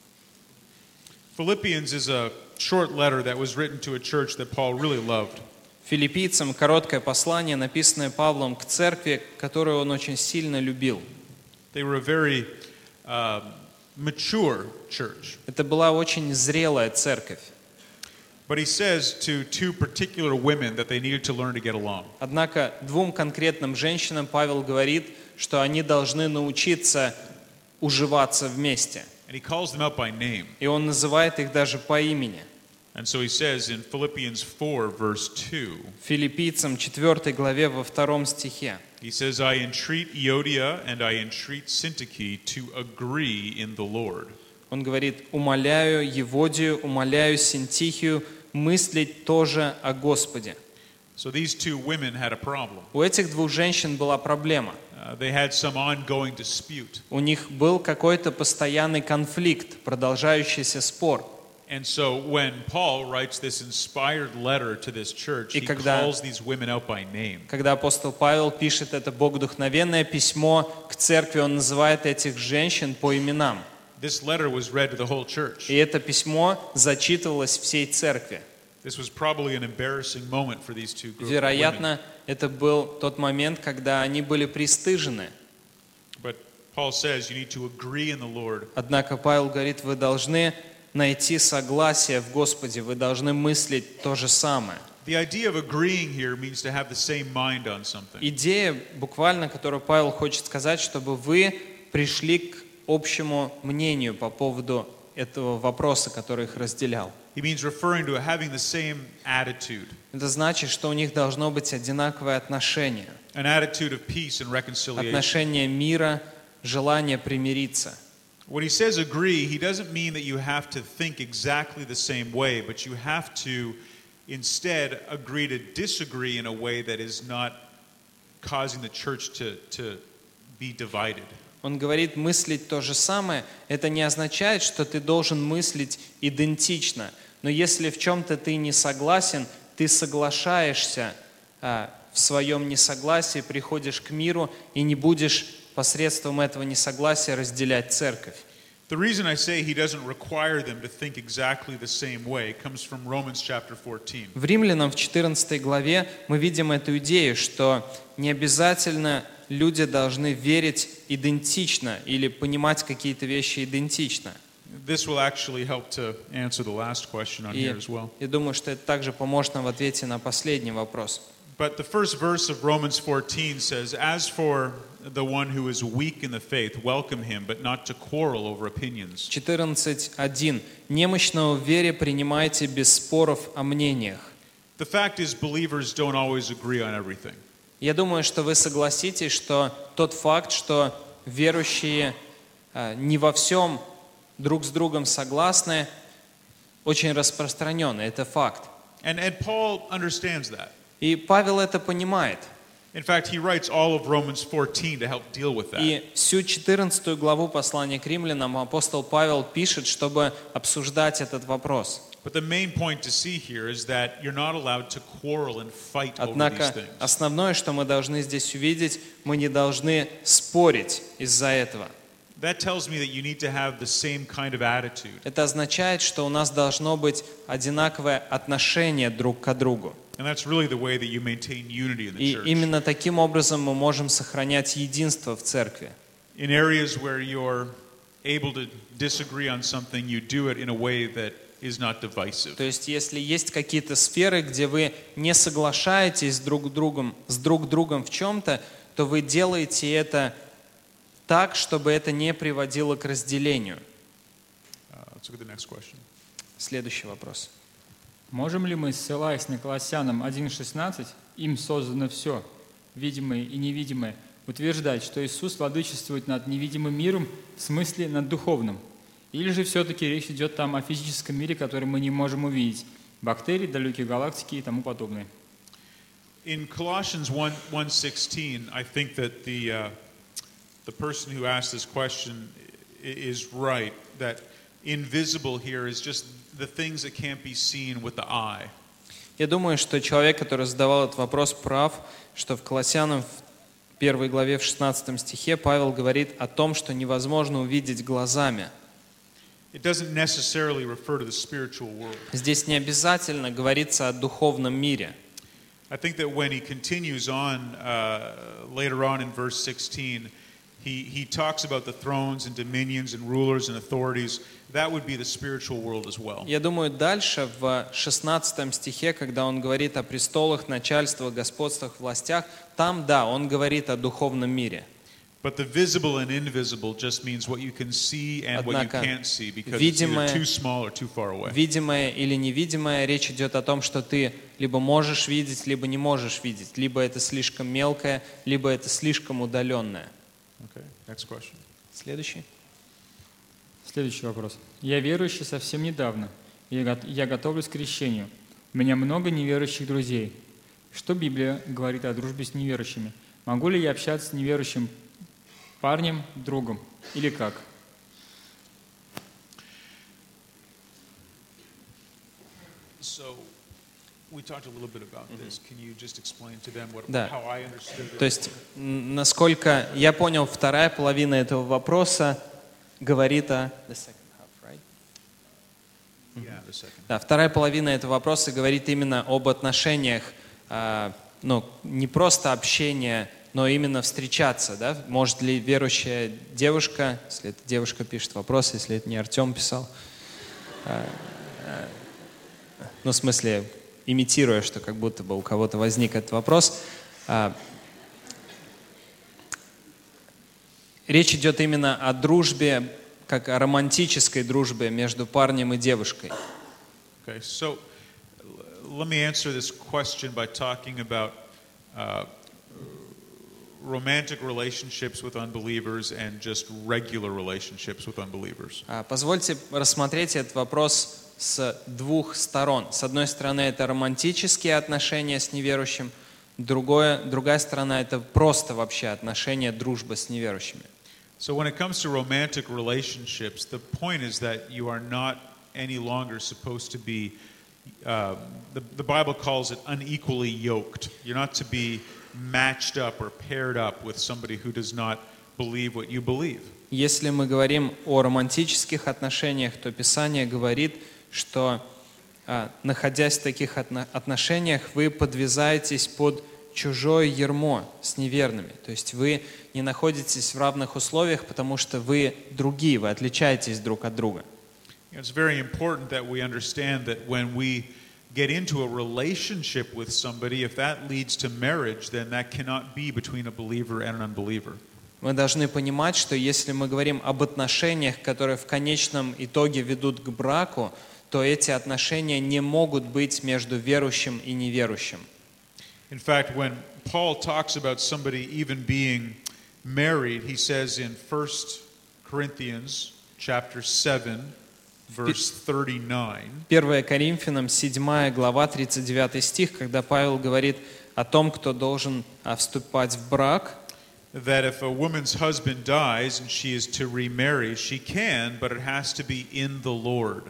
Philippians is a short letter that was written to a church that Paul really loved. Филиппийцам короткое послание, написанное Павлом к церкви, которую он очень сильно любил. They were a very uh, mature church. Это была очень зрелая церковь. But he says to two particular women that they needed to learn to get along. Однако двум конкретным женщинам Павел говорит, что они должны научиться уживаться вместе. And he calls them out by name. И он называет их даже по имени. And so he says in Philippians four, verse two, Филиппийцам четвёртой главе во втором стихе. he says, I entreat Euodia and I entreat Syntyche to agree in the Lord. Он говорит: умоляю Еводию, умоляю Синтихию мыслить тоже о Господе. So these two women had a problem. У этих двух женщин была проблема. Uh, they had some ongoing dispute. У них был какой-то постоянный конфликт, продолжающийся спор. And so when Paul writes this inspired letter to this church, И he когда- calls these women out by name. Когда апостол Павел пишет это богодухновенное письмо к церкви, он называет этих женщин по именам. This letter was read to the whole church. И это письмо зачитывалось всей церкви. This was probably an embarrassing moment for these two group of women. Вероятно, это был тот момент, когда они были пристыжены. But Paul says you need to agree in the Lord. Однако Павел говорит, вы должны найти согласие в Господе, вы должны мыслить то же самое. The idea of agreeing here means to have the same mind on something. Идея, буквально, которую Павел хочет сказать, чтобы вы пришли к общему мнению по поводу этого вопроса, который их разделял. He means referring to having the same attitude, Это значит, что у них должно быть одинаковое отношение. an attitude of peace and reconciliation. Отношение мира, желание примириться. When he says agree, he doesn't mean that you have to think exactly the same way, but you have to instead agree to disagree in a way that is not causing the church to, to be divided. Он говорит, мыслить то же самое, это не означает, что ты должен мыслить идентично. Но если в чем-то ты не согласен, ты соглашаешься а, в своем несогласии, приходишь к миру и не будешь посредством этого несогласия разделять церковь. The reason I say he doesn't require them to think exactly the same way comes from Romans chapter fourteen. В Римлянам в четырнадцатой главе мы видим эту идею, что не обязательно люди должны верить идентично или понимать какие-то вещи идентично. This will actually help to answer the last question on И here as well. я думаю, что это также поможет нам в ответе на последний вопрос. But the first verse of Romans fourteen says, As for the one who is weak in the faith, welcome him, but not to quarrel over opinions. четырнадцать один. «Немощного в вере принимайте без споров о мнениях». The the fact is believers don't always agree on everything. Я думаю, что вы согласитесь, что тот факт, что верующие э, не во всем друг с другом согласны, очень распространен, это факт. And, and Paul understands that. И Павел это понимает. In fact, he writes all of Romans fourteen to help deal with that. И всю четырнадцатую главу послания к римлянам апостол Павел пишет, чтобы обсуждать этот вопрос. But the main point to see here is that you're not allowed to quarrel and fight over these Однако things. основное, что мы должны здесь увидеть, мы не должны спорить из-за этого. That tells me that you need to have the same kind of attitude. Это означает, что у нас должно быть одинаковое отношение друг к другу. And that's really the way that you maintain unity in the И church. именно таким образом мы можем сохранять единство в церкви. In areas where you're able to disagree on something, you do it in a way that is not divisive. То есть, если есть какие-то сферы, где вы не соглашаетесь друг с другом, с друг другом в чем-то, то вы делаете это так, чтобы это не приводило к разделению. Uh, let's look at the next question. Следующий вопрос. Можем ли мы, ссылаясь на Колоссянам один шестнадцать, им создано все, видимое и невидимое, утверждать, что Иисус владычествует над невидимым миром, в смысле над духовным? Или же все-таки речь идет там о физическом мире, который мы не можем увидеть, бактерии, далекие галактики и тому подобное? In Colossians one sixteen, I think that the uh, the person who asked this question is right, that invisible here is just the things that can't be seen with the eye. Я думаю, что человек, который задавал этот вопрос, прав, что в Колоссянам в первой главе в шестнадцатом стихе Павел говорит о том, что невозможно увидеть глазами. It doesn't necessarily refer to the spiritual world. Здесь не обязательно говорится о духовном мире. I think that when he continues on uh, later on in verse sixteen, he, he talks about the thrones and dominions and rulers and authorities. That would be the spiritual world as well. Я думаю, дальше в шестнадцатом стихе, когда он говорит о престолах, начальствах, господствах, властях, там, да, он говорит о духовном мире. But the visible and invisible just means what you can see and what you Однако, can't see, because it's either видимое, too small or too far away. видимое или невидимое, речь идет о том, что ты либо можешь видеть, либо не можешь видеть. Либо это слишком мелкое, либо это слишком удаленное. Okay, next question. Следующий. Следующий вопрос. Я верующий совсем недавно. Я го- я готовлюсь к крещению. У меня много неверующих друзей. Что Библия говорит о дружбе с неверующими? Могу ли я общаться с неверующим парнем, другом? Или как? So we talked a little bit about this. Can you just explain to them what, Да. how I understood it? То есть, м, насколько я понял, вторая половина этого вопроса говорит о... The second half, right? Yeah, the second. Да, вторая половина этого вопроса говорит именно об отношениях, а, ну, не просто общение, но именно встречаться, да? Может ли верующая девушка, если эта девушка пишет вопрос, если это не Артем писал, а, а, ну, в смысле, имитируя, что как будто бы у кого-то возник этот вопрос, а, речь идет именно о дружбе, как о романтической дружбе между парнем и девушкой. Okay, so l- let me answer this question by talking about uh, romantic relationships with unbelievers and just regular relationships with unbelievers. А, Позвольте рассмотреть этот вопрос с двух сторон. С одной стороны, это романтические отношения с неверующим, другое, другая сторона – это просто вообще отношения, дружба с неверующими. So when it comes to romantic relationships, the point is that you are not any longer supposed to be, uh, the, the Bible calls it unequally yoked. You're not to be matched up or paired up with somebody who does not believe what you believe. Если мы говорим о романтических отношениях, то Писание говорит, что, а, находясь в таких отно- отношениях, вы подвязаетесь под чужое ярмо с неверными. То есть вы не находитесь в равных условиях, потому что вы другие, вы отличаетесь друг от друга. It's very important that we understand that when we get into a relationship with somebody, if that leads to marriage, then that cannot be between a believer and an unbeliever. Мы должны понимать, что если мы говорим об отношениях, которые в конечном итоге ведут к браку, то эти отношения не могут быть между верующим и неверующим. In fact, when Paul talks about somebody even being married, he says in First Corinthians chapter seven, verse thirty-nine. первое Коринфянам, седьмая глава, тридцать девятый стих, когда Павел говорит о том, кто должен а, вступать в брак, That if a woman's husband dies and she is to remarry, she can, but it has to be in the Lord.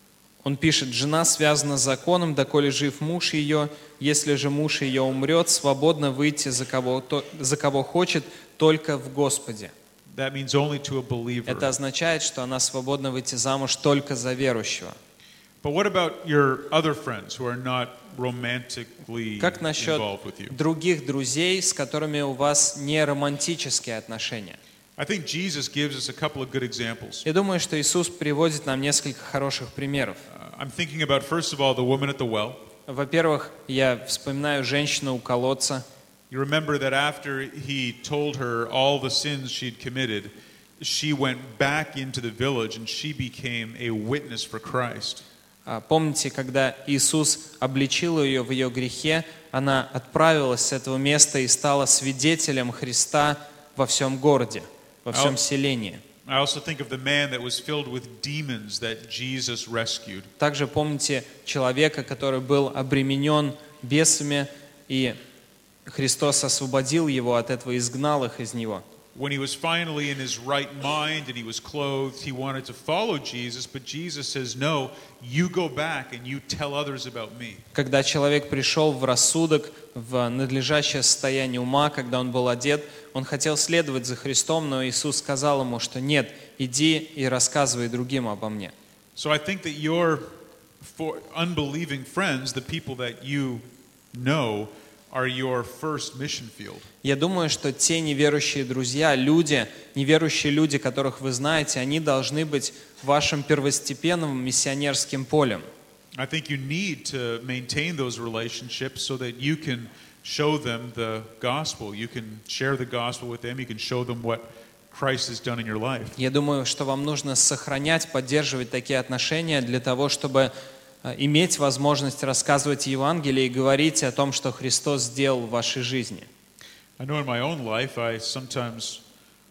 он пишет: «Жена связана законом, доколе жив муж ее, если же муж ее умрет, свободно выйти за кого, то, за кого хочет, только в Господе». That means only to a believer. Это означает, что она свободна выйти замуж только за верующего. But what about your other friends who are not romantically Как насчет involved with you? других друзей, с которыми у вас не романтические отношения? I think Jesus gives us a couple of good examples. Я думаю, что Иисус приводит нам несколько хороших примеров. Uh, I'm thinking about, first of all, the woman at the well. Во-первых, я вспоминаю женщину у колодца. You remember that after he told her all the sins she'd committed, she went back into the village and she became a witness for Christ. А, Помните, когда Иисус обличил ее в ее грехе, она отправилась с этого места и стала свидетелем Христа во всем городе, во всем селении. I also think of the man that was filled with demons that Jesus rescued. Также помните человека, который был обременен бесами, и Христос освободил его от этого, изгнал их из него. When he was finally in his right mind and he was clothed, he wanted to follow Jesus, but Jesus says, no, you go back and you tell others about me. Когда человек пришел в рассудок, в надлежащее состояние ума, когда он был одет, он хотел следовать за Христом, но Иисус сказал ему, что нет, иди и рассказывай другим обо мне. So I think that your for unbelieving friends, the people that you know, are your first mission field. Я думаю, что те неверующие друзья, люди, неверующие люди, которых вы знаете, они должны быть вашим первостепенным миссионерским полем. I think you need to maintain those relationships so that you can show them the gospel. You can share the gospel with them. You can show them what Christ has done in your life. Я думаю, что вам нужно сохранять, поддерживать такие отношения для того, чтобы иметь возможность рассказывать Евангелие и говорить о том, что Христос сделал в вашей жизни. I know in my own life I sometimes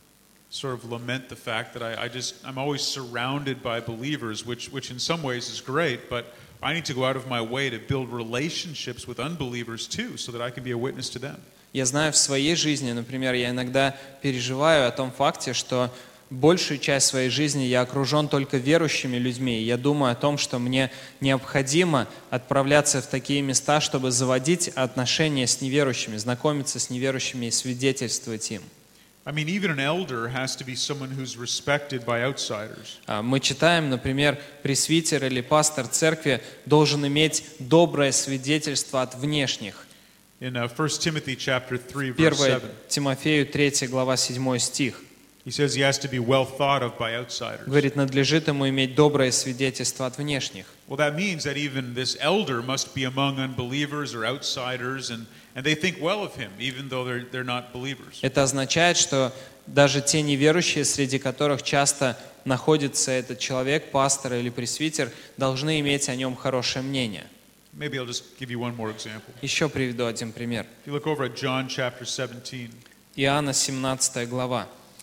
sort of lament the fact that I, I just I'm always surrounded by believers, which which in some ways is great, but I need to go out of my way to build relationships with unbelievers too, so that I can be a witness to them. Я знаю в своей жизни, например, я иногда переживаю о том факте, что большую часть своей жизни я окружен только верующими людьми. Я думаю о том, что мне необходимо отправляться в такие места, чтобы заводить отношения с неверующими, знакомиться с неверующими и свидетельствовать им. I mean, even an elder has to be someone who's respected by outsiders. Мы читаем, например, пресвитер или пастор церкви должен иметь доброе свидетельство от внешних. In uh, First Timothy chapter three, verse первое seven, Тимофею третья глава седьмой стих. he says he has to be well thought of by outsiders. Говорит, надлежит ему иметь доброе свидетельство от внешних. Well, that means that even this elder must be among unbelievers or outsiders, and, and they think well of him, even though they're, they're not believers. Это означает, что даже те неверующие, среди которых часто находится этот человек, пастор или пресвитер, должны иметь о нем хорошее мнение. Maybe I'll just give you one more example. Еще приведу один пример. If you look over at John chapter seventeen, Иоанна семнадцатая глава.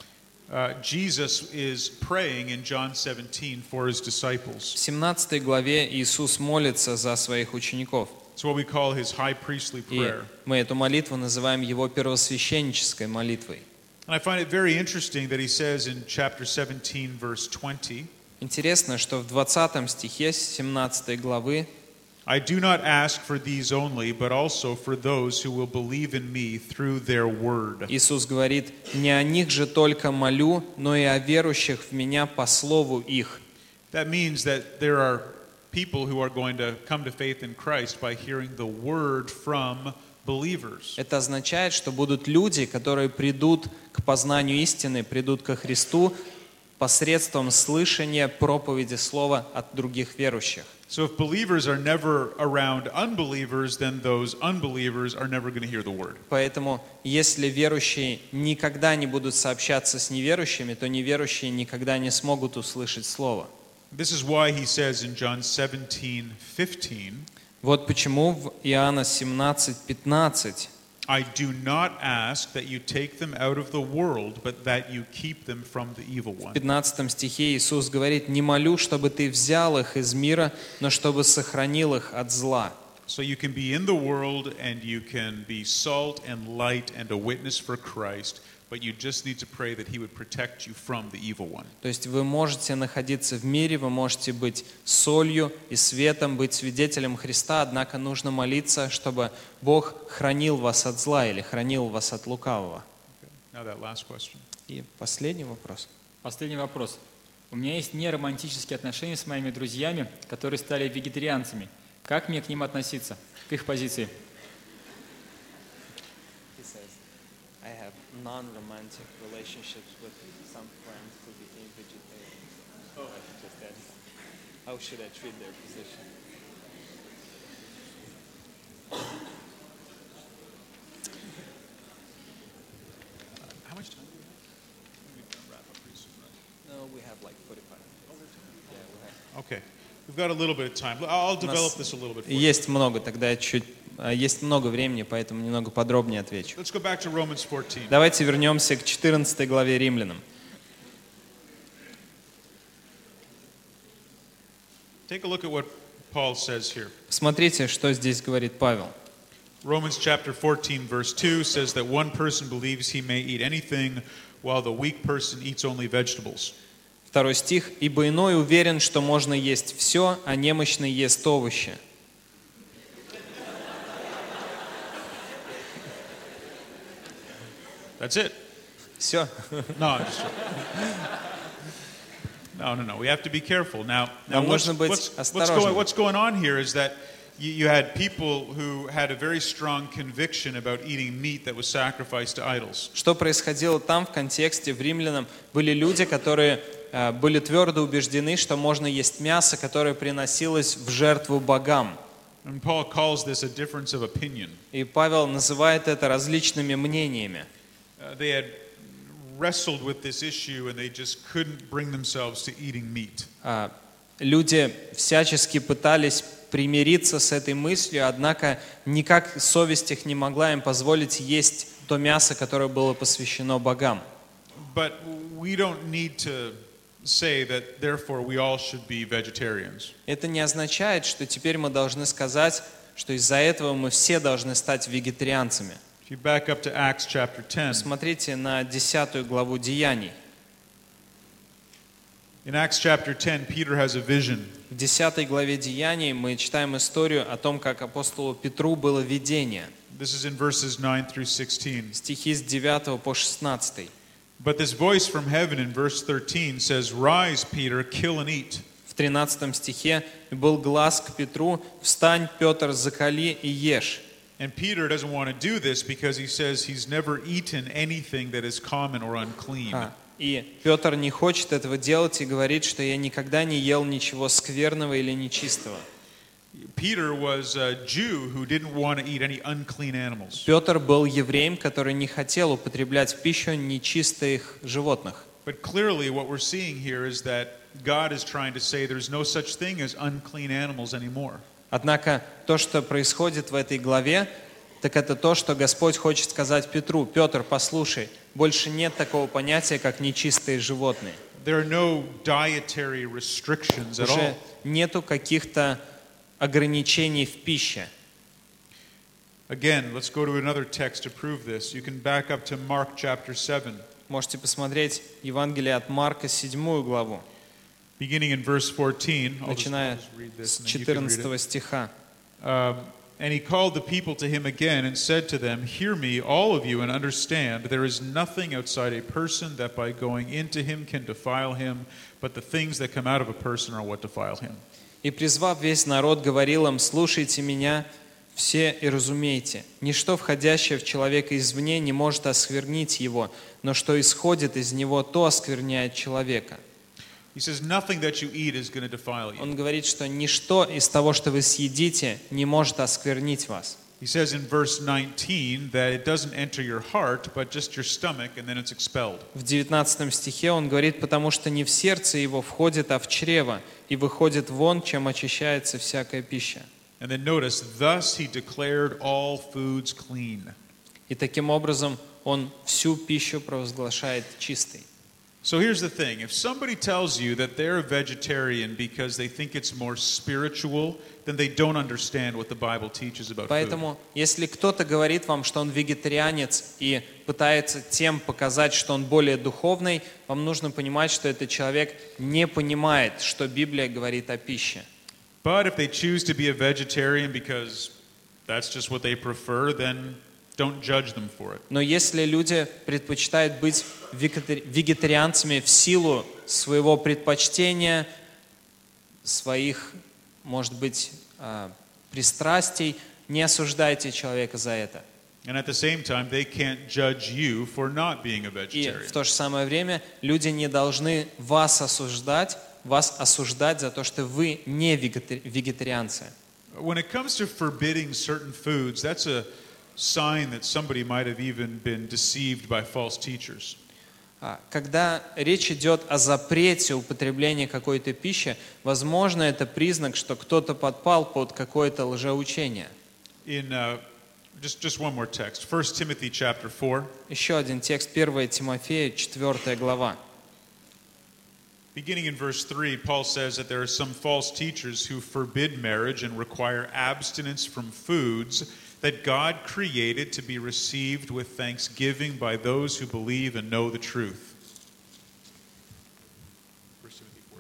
uh, Jesus is praying in John seventeen for his disciples. В семнадцатой главе Иисус молится за своих учеников. It's what we call his high priestly И prayer. мы эту молитву называем его первосвященнической молитвой. And I find it very interesting that he says in chapter seventeen, verse twenty, Интересно, что в двадцатом стихе семнадцатой главы I do not ask for these only, but also for those who will believe in me through their word. Иисус говорит: «Не о них же только молю, но и о верующих в Меня по слову их». That means that there are people who are going to come to faith in Christ by hearing the word from believers. Это означает, что будут люди, которые придут к познанию истины, придут ко Христу посредством слышания проповеди слова от других верующих. So if believers are never around unbelievers, then those unbelievers are never going to hear the word. Поэтому, если верующие никогда не будут сообщаться с неверующими, то неверующие никогда не смогут услышать слово. This is why he says in John seventeen fifteen, Вот почему в Иоанна семнадцать пятнадцать I do not ask that you take them out of the world, but that you keep them from the evil в one. пятнадцатом стихе Иисус говорит: «Не молю, чтобы ты взял их из мира, но чтобы сохранил их от зла». So you can be in the world and you can be salt and light and a witness for Christ, but you just need to pray that he would protect you from the evil one. То есть вы можете находиться в мире, вы можете быть солью и светом, быть свидетелем Христа, однако нужно молиться, чтобы Бог хранил вас от зла или хранил вас от лукавого. Now that last question. И последний вопрос. Последний вопрос. У меня есть неромантические отношения с моими друзьями, которые стали вегетарианцами. Как мне к ним относиться, к их позиции? I have non-romantic relationships with some friends who became vegetarians. Oh, just that. How should I treat their position? How much time do we have? We're going to wrap up pretty soon, right? No, we have like forty-five minutes. Yeah, we have. Okay. We've got a little bit of time. I'll У develop нас this a little bit for you. есть много, тогда я чуть, а, есть много времени, поэтому немного подробнее отвечу. Let's go back to Romans fourteen. Давайте вернемся к четырнадцатой главе Римлянам. Take a look at what Paul says here. Смотрите, что здесь говорит Павел. Romans chapter fourteen, verse two says that one person believes he may eat anything, while the weak person eats only vegetables. Второй стих. «Ибо иной уверен, что можно есть все, а немощный ест овощи». That's it. Все. No, I'm just joking. No, no, no. We have to be careful. Now, now Нам what's, нужно быть what's, what's, осторожными. going, what's going on here is that you, you had people who had a very strong conviction about eating meat that was sacrificed to idols. Что происходило там в контексте в Римлянам? Были люди, которые э, были твердо убеждены, что можно есть мясо, которое приносилось в жертву богам. And Paul calls this a difference of opinion. И Павел называет это различными мнениями. Uh, they had wrestled with this issue and they just couldn't bring themselves to eating meat. А, Люди всячески пытались примириться с этой мыслью, однако никак совесть их не могла им позволить есть то мясо, которое было посвящено богам. But we don't need to say that therefore we all should be vegetarians. Это не означает, что теперь мы должны сказать, что из-за этого мы все должны стать вегетарианцами. If you back up to Acts chapter ten, Смотрите на десятую главу Деяний. in Acts chapter ten, Peter has a vision. В десятой главе Деяний мы читаем историю о том, как апостолу Петру было видение. This is in verses nine through sixteen. Стихи с девятого по шестнадцатый. But this voice from heaven in verse thirteen says, "Rise, Peter, kill and eat." В тринадцатом стихе был глас к Петру: «Встань, Петр, закали и ешь». And Peter doesn't want to do this because he says he's never eaten anything that is common or unclean. А, И Петр не хочет этого делать и говорит, что я никогда не ел ничего скверного или нечистого. Peter was a Jew who didn't want to eat any unclean animals. Петр был евреем, который не хотел употреблять в пищу нечистых животных. But clearly what we're seeing here is that God is trying to say there's no such thing as unclean animals anymore. Однако то, что происходит в этой главе, так это то, что Господь хочет сказать Петру: «Петр, послушай, больше нет такого понятия, как нечистые животные». There are no dietary restrictions at all. Уже нету каких-то ограничений в пище. Again, let's go to another text to prove this. You can back up to Mark chapter seven. Можете посмотреть Евангелие от Марка, седьмую главу, Beginning in verse fourteen, I'll just, I'll начиная just read this с and then you can read четырнадцатого it. стиха. Um, and he called the people to him again and said to them, "Hear me, all of you, and understand, there is nothing outside a person that by going into him can defile him, but the things that come out of a person are what defile him." И, призвав весь народ, говорил им: «Слушайте меня все и разумейте. Ничто, входящее в человека извне, не может осквернить его, но что исходит из него, то оскверняет человека». He says, "Nothing that you eat is going to defile you." Он говорит, что ничто из того, что вы съедите, не может осквернить вас. He says in verse nineteen that it doesn't enter your heart, but just your stomach, and then it's expelled. В девятнадцатом стихе он говорит, потому что не в сердце его входит, а в чрево, и выходит вон, чем очищается всякая пища. And then notice, thus he declared all foods clean. И таким образом он всю пищу провозглашает чистой. So here's the thing. If somebody tells you that they're a vegetarian because they think it's more spiritual, then they don't understand what the Bible teaches about food. Поэтому, если кто-то говорит вам, что он вегетарианец и пытается тем показать, что он более духовный, вам нужно понимать, что этот человек не понимает, что Библия говорит о пище. But if they choose to be a vegetarian because that's just what they prefer, then don't judge them for it. Но если люди предпочитают быть вегетарианцами в силу своего предпочтения, своих, может быть, пристрастий, не осуждайте человека за это. And at the same time, they can't judge you for not being a И vegetarian. в то же самое время люди не должны вас осуждать, вас осуждать за то, что вы не вегетарианцы. When it comes to forbidding certain foods, that's a sign that somebody might have even been deceived by false teachers. Когда речь идет о запрете употребления какой-то пищи, возможно, это признак, что кто-то подпал под какое-то лжеучение. In uh, just just one more text, First Timothy chapter four. Еще один текст, первое Тимофея, четвёртая глава. Beginning in verse three, Paul says that there are some false teachers who forbid marriage and require abstinence from foods that God created to be received with thanksgiving by those who believe and know the truth. First Timothy four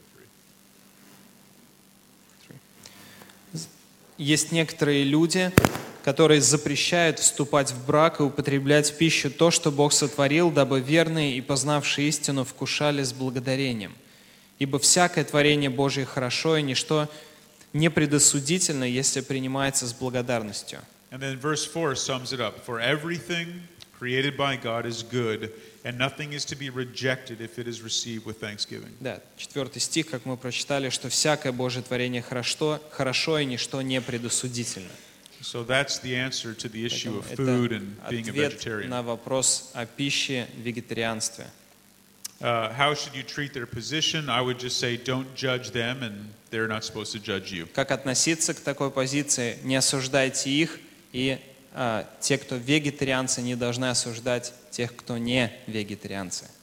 three. Есть некоторые люди, которые запрещают вступать в брак и употреблять пищу то, что Бог сотворил, дабы верные и познавшие истину вкушали с благодарением. Ибо всякое творение Божие хорошо, и ничто не предосудительно, если принимается с благодарностью. And then verse four sums it up. For everything created by God is good, and nothing is to be rejected if it is received with thanksgiving. Да, четвертый стих, как мы прочитали, что всякое Божье творение хорошо, хорошо и ничто не предосудительно. So that's the answer to the issue of Поэтому food это and being a ответ vegetarian. на вопрос о пище, вегетарианстве. Uh, how should you treat their position? I would just say don't judge them, and they're not supposed to judge you. Как относиться к такой позиции? Не осуждайте их, и а, те, кто вегетарианцы, не должны осуждать тех, кто не вегетарианцы.